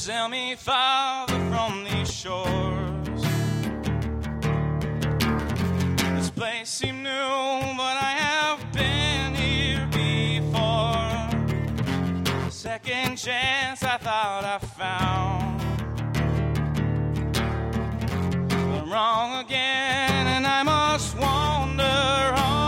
sail me farther from these shores. This place seemed new, but I have been here before. A second chance I thought I found, but I'm wrong again, and I must wander on.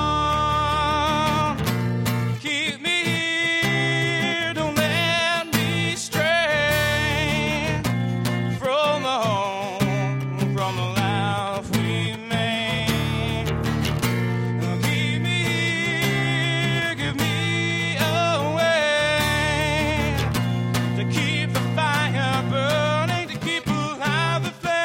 Keep me here, don't let me stray from the home, from the life we made. Keep me here, give me a way to keep the fire burning, to keep alive the flame.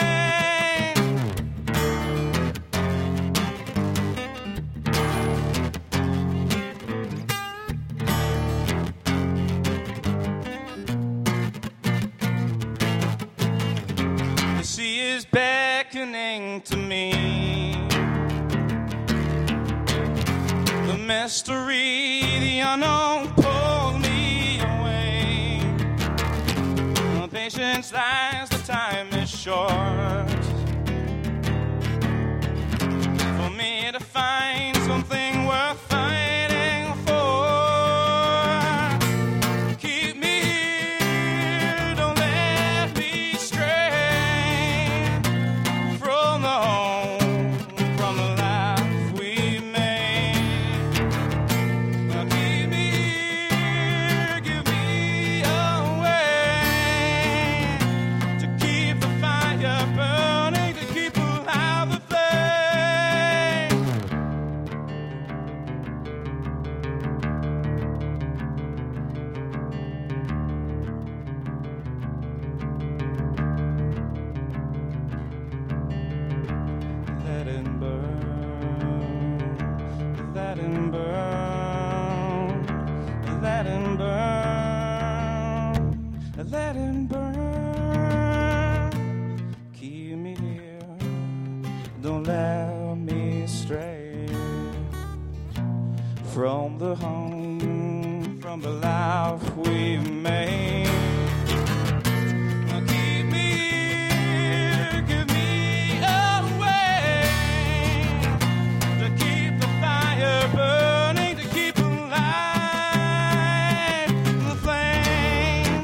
The sea is beckoning to me. The mystery, the unknown pulled me away. The patience lies, the time is short. For me to find something worth fighting for. Keep me here, don't let me stray from the home, from the life we made. Now keep me here, give me a way to keep the fire burning, to keep alive the flame. Let it burn, let it burn, let it burn, let it burn. Keep me here, don't let me stray from the home, from the life we made. Now keep me here, give me a way to keep the fire burning, to keep alive the flame.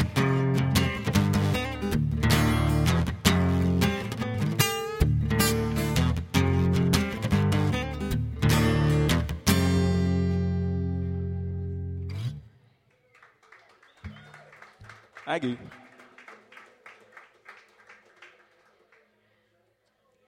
Thank you.